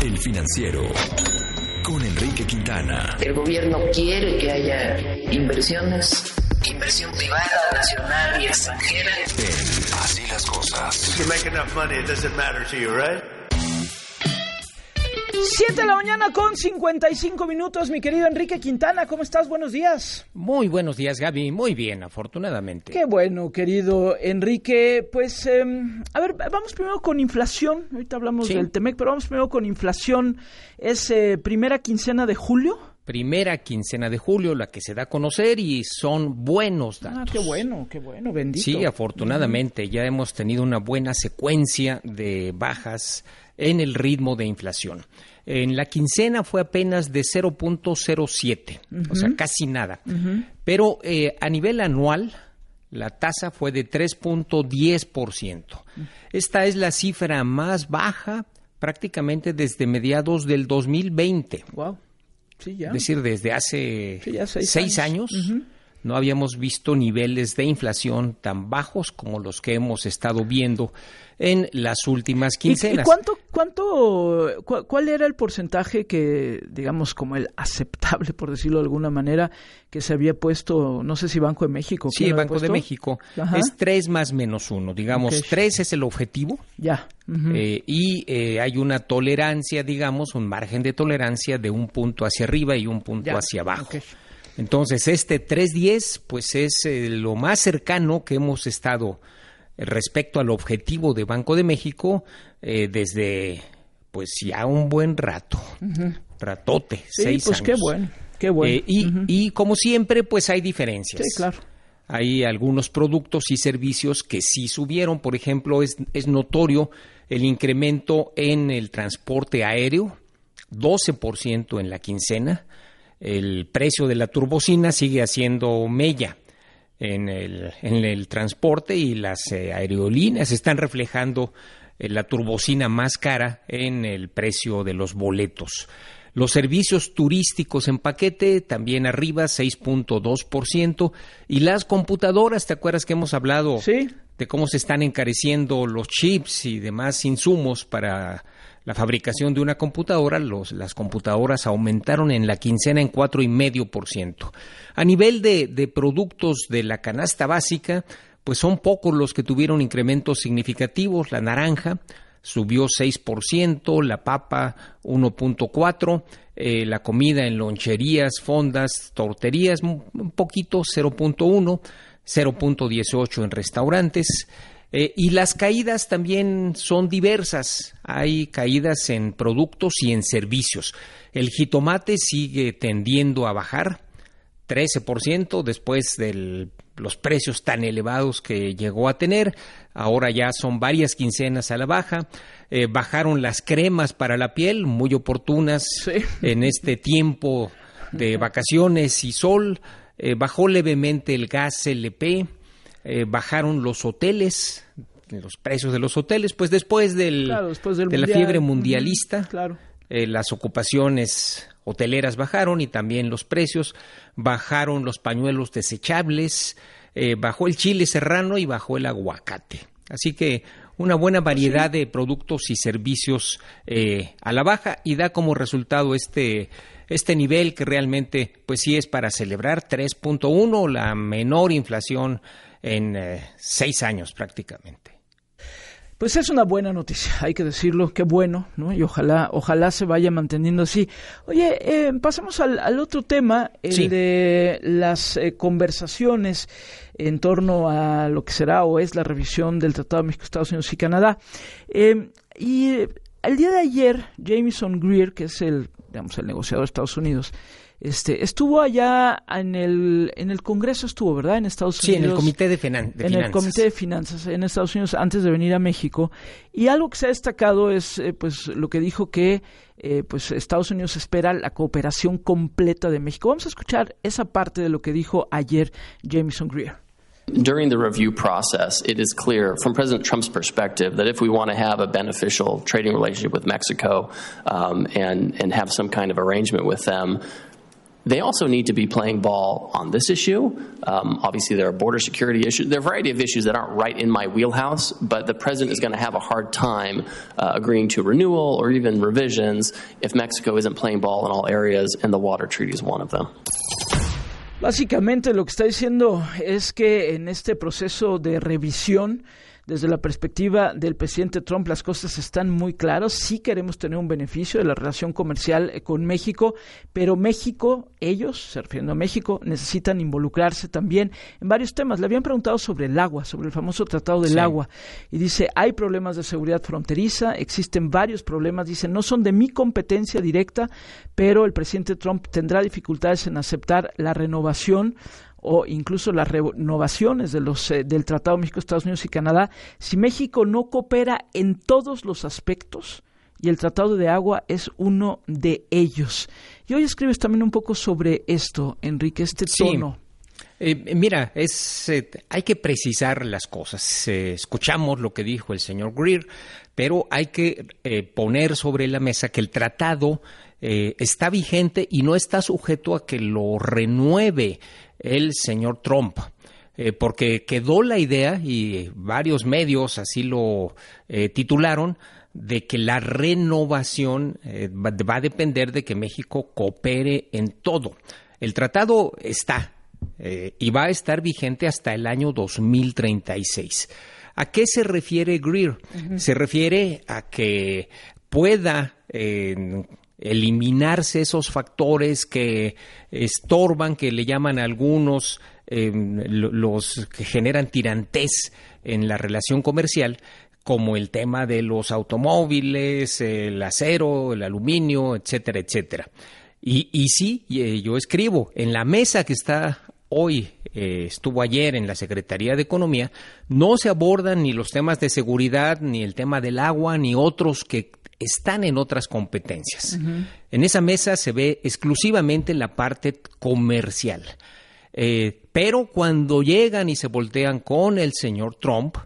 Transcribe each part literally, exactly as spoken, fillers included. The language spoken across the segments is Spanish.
El Financiero, con Enrique Quintana. El gobierno quiere que haya inversiones, inversión privada, nacional y extranjera. En Así las Cosas. You make enough money, it doesn't matter to you, right? siete de la mañana con cincuenta y cinco minutos, mi querido Enrique Quintana, ¿cómo estás? Buenos días. Muy buenos días, Gaby, muy bien, afortunadamente. Qué bueno, querido Enrique, pues, eh, a ver, vamos primero con inflación, ahorita hablamos sí. del Temec, pero vamos primero con inflación, es eh, primera quincena de julio. Primera quincena de julio, la que se da a conocer y son buenos datos. Ah, qué bueno, qué bueno, bendito. Sí, afortunadamente, uh-huh. ya hemos tenido una buena secuencia de bajas en el ritmo de inflación. En la quincena fue apenas de cero punto cero siete, uh-huh. o sea, casi nada. Uh-huh. Pero eh, a nivel anual, la tasa fue de tres punto diez por ciento. Uh-huh. Esta es la cifra más baja prácticamente desde mediados del dos mil veinte. Wow. Sí, ya. Es decir, desde hace sí, ya seis, seis años, años uh-huh. no habíamos visto niveles de inflación tan bajos como los que hemos estado viendo en las últimas quincenas. ¿Y, y cuánto, cuánto, cu- cuál era el porcentaje que, digamos, como el aceptable, por decirlo de alguna manera, que se había puesto, no sé si Banco de México? Sí, Banco de México. Ajá. Es tres más menos uno, digamos, okay. tres es el objetivo. Ya. Uh-huh. Eh, y eh, hay una tolerancia, digamos, un margen de tolerancia de un punto hacia arriba y un punto ya. hacia abajo. Okay. Entonces, este tres diez, pues es eh, lo más cercano que hemos estado respecto al objetivo de Banco de México eh, desde pues ya un buen rato, uh-huh. ratote, sí, seis pues años. Qué bueno, qué bueno. Eh, y, uh-huh. y como siempre, pues hay diferencias. Sí, claro. Hay algunos productos y servicios que sí subieron, por ejemplo, es, es notorio el incremento en el transporte aéreo, doce por ciento en la quincena. El precio de la turbocina sigue haciendo mella en el, en el transporte y las eh, aerolíneas están reflejando eh, la turbocina más cara en el precio de los boletos. Los servicios turísticos en paquete también arriba, seis punto dos por ciento. Y las computadoras, ¿te acuerdas que hemos hablado sí. de cómo se están encareciendo los chips y demás insumos para la fabricación de una computadora? Los, las computadoras aumentaron en la quincena en cuatro coma cinco por ciento. A nivel de, de productos de la canasta básica, pues son pocos los que tuvieron incrementos significativos. La naranja subió seis por ciento, la papa uno punto cuatro por ciento, eh, la comida en loncherías, fondas, torterías, un poquito, cero punto uno por ciento, cero punto dieciocho por ciento en restaurantes. Eh, y las caídas también son diversas. Hay caídas en productos y en servicios. El jitomate sigue tendiendo a bajar, trece por ciento después de los precios tan elevados que llegó a tener. Ahora ya son varias quincenas a la baja. Eh, bajaron las cremas para la piel, muy oportunas sí. en este tiempo de vacaciones y sol. Eh, bajó levemente el gas L P. Eh, bajaron los hoteles, los precios de los hoteles, pues después, del, claro, después del de mundial. la fiebre mundialista, uh-huh. claro. eh, las ocupaciones hoteleras bajaron y también los precios, bajaron los pañuelos desechables, eh, bajó el chile serrano y bajó el aguacate. Así que una buena variedad sí. de productos y servicios eh, a la baja y da como resultado este... Este nivel que realmente, pues sí es para celebrar, tres punto uno, la menor inflación en eh, seis años prácticamente. Pues es una buena noticia, hay que decirlo, qué bueno, ¿no? Y ojalá, ojalá se vaya manteniendo así. Oye, eh, pasamos al, al otro tema, el sí. de las eh, conversaciones en torno a lo que será o es la revisión del Tratado de México, Estados Unidos y Canadá. Eh, y eh, el día de ayer, Jamieson Greer, que es el digamos, el negociador de Estados Unidos, este, estuvo allá en el en el Congreso, estuvo, ¿verdad? En Estados Unidos. Sí, en el Comité de, Finan- de en Finanzas. En el Comité de Finanzas en Estados Unidos antes de venir a México. Y algo que se ha destacado es, eh, pues, lo que dijo que, eh, pues, Estados Unidos espera la cooperación completa de México. Vamos a escuchar esa parte de lo que dijo ayer Jamieson Greer. During the review process, it is clear from President Trump's perspective that if we want to have a beneficial trading relationship with Mexico um, and, and have some kind of arrangement with them, They also need to be playing ball on this issue. Um, obviously, there are border security issues. There are a variety of issues that aren't right in my wheelhouse, but the president is going to have a hard time uh, agreeing to renewal or even revisions if Mexico isn't playing ball in all areas, and the water treaty is one of them. Básicamente lo que está diciendo es que en este proceso de revisión, desde la perspectiva del presidente Trump, las cosas están muy claras. Sí queremos tener un beneficio de la relación comercial con México, pero México, ellos, se refiriendo a México, necesitan involucrarse también en varios temas. Le habían preguntado sobre el agua, sobre el famoso Tratado del sí. Agua, y dice, hay problemas de seguridad fronteriza, existen varios problemas, dice, no son de mi competencia directa, pero el presidente Trump tendrá dificultades en aceptar la renovación o incluso las renovaciones de los eh, del Tratado México, Estados Unidos y Canadá, si México no coopera en todos los aspectos, y el Tratado de Agua es uno de ellos. Y hoy escribes también un poco sobre esto, Enrique, este tono. Sí. Eh, mira, es eh, hay que precisar las cosas. Eh, escuchamos lo que dijo el señor Greer, pero hay que eh, poner sobre la mesa que el tratado eh, está vigente y no está sujeto a que lo renueve el señor Trump, eh, porque quedó la idea, y varios medios así lo eh, titularon, de que la renovación eh, va, va a depender de que México coopere en todo. El tratado está eh, y va a estar vigente hasta el año dos mil treinta y seis. ¿A qué se refiere Greer? Uh-huh. Se refiere a que pueda eh, eliminarse esos factores que estorban, que le llaman a algunos eh, los que generan tirantez en la relación comercial, como el tema de los automóviles, el acero, el aluminio, etcétera, etcétera. Y, y sí, yo escribo, en la mesa que está hoy, eh, estuvo ayer en la Secretaría de Economía, no se abordan ni los temas de seguridad, ni el tema del agua, ni otros que están en otras competencias. Uh-huh. En esa mesa se ve exclusivamente la parte comercial. Eh, pero cuando llegan y se voltean con el señor Trump,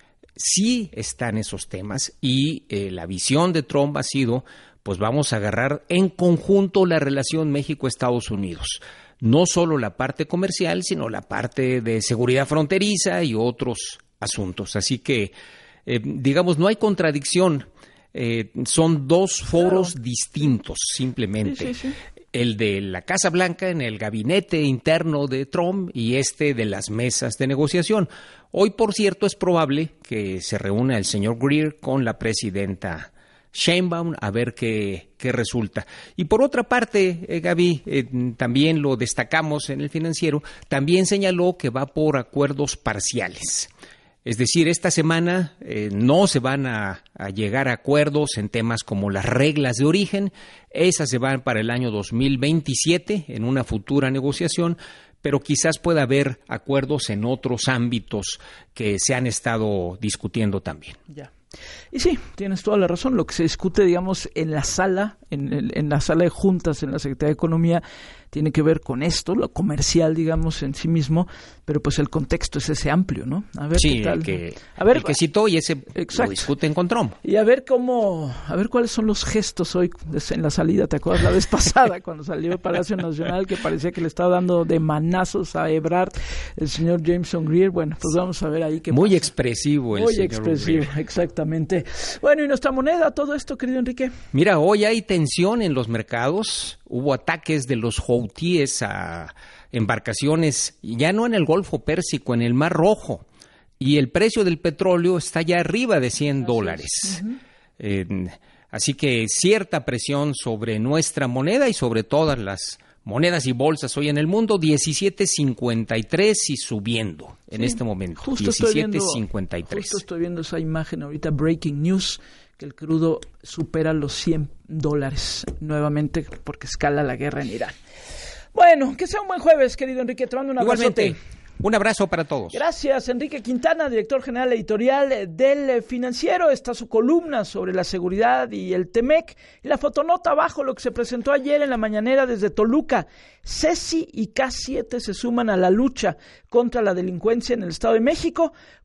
sí están esos temas, y eh, la visión de Trump ha sido, pues vamos a agarrar en conjunto la relación México-Estados Unidos. No solo la parte comercial, sino la parte de seguridad fronteriza y otros asuntos. Así que, eh, digamos, no hay contradicción. Eh, son dos foros claro. distintos, simplemente. Sí, sí, sí. El de la Casa Blanca en el gabinete interno de Trump y este de las mesas de negociación. Hoy, por cierto, es probable que se reúna el señor Greer con la presidenta Sheinbaum a ver qué, qué resulta. Y por otra parte, eh, Gaby, eh, también lo destacamos en el Financiero, también señaló que va por acuerdos parciales. Es decir, esta semana eh, no se van a, a llegar a acuerdos en temas como las reglas de origen. Esas se van para el año dos mil veintisiete en una futura negociación, pero quizás pueda haber acuerdos en otros ámbitos que se han estado discutiendo también. Ya. Y sí, tienes toda la razón. Lo que se discute, digamos, en la sala, en, el, en la sala de juntas en la Secretaría de Economía, tiene que ver con esto, lo comercial, digamos, en sí mismo, pero pues el contexto es ese amplio, ¿no? A ver sí, qué tal. El que, a ver, el que citó y ese exacto. Lo discuten con Trump. Y a ver cómo, a ver cuáles son los gestos hoy en la salida. ¿Te acuerdas la vez pasada cuando salió el Palacio Nacional que parecía que le estaba dando de manazos a Ebrard el señor Jameson Greer? Bueno, pues vamos a ver ahí qué Muy pasa. expresivo el Muy señor expresivo, Greer. Exactamente. Bueno, ¿y nuestra moneda, todo esto, querido Enrique? Mira, hoy hay tensión en los mercados. Hubo ataques de los houthíes a embarcaciones, ya no en el Golfo Pérsico, en el Mar Rojo. Y el precio del petróleo está ya arriba de cien dólares. Uh-huh. Eh, así que cierta presión sobre nuestra moneda y sobre todas las monedas y bolsas hoy en el mundo, diecisiete cincuenta y tres y subiendo sí, en este momento. Justo diecisiete cincuenta y tres. Justo estoy viendo esa imagen ahorita, breaking news, que el crudo supera los cien dólares nuevamente porque escala la guerra en Irán. Bueno, que sea un buen jueves, querido Enrique. Te mando un abrazote. Igualmente. Un abrazo para todos. Gracias, Enrique Quintana, director general editorial del Financiero. Está su columna sobre la seguridad y el Temec. Y la fotonota abajo, lo que se presentó ayer en la mañanera desde Toluca. Cesi y K siete se suman a la lucha contra la delincuencia en el Estado de México,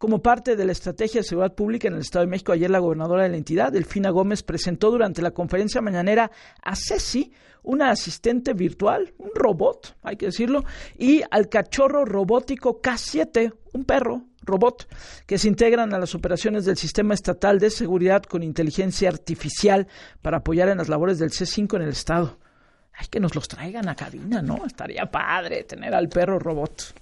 Como parte de la estrategia de seguridad pública en el Estado de México, ayer la gobernadora de la entidad, Delfina Gómez, presentó durante la conferencia mañanera a Ceci, una asistente virtual, un robot, hay que decirlo, y al cachorro robótico K siete, un perro robot, que se integran a las operaciones del Sistema Estatal de Seguridad con Inteligencia Artificial para apoyar en las labores del C cinco en el Estado. Ay, que nos los traigan a cabina, ¿no? Estaría padre tener al perro robot.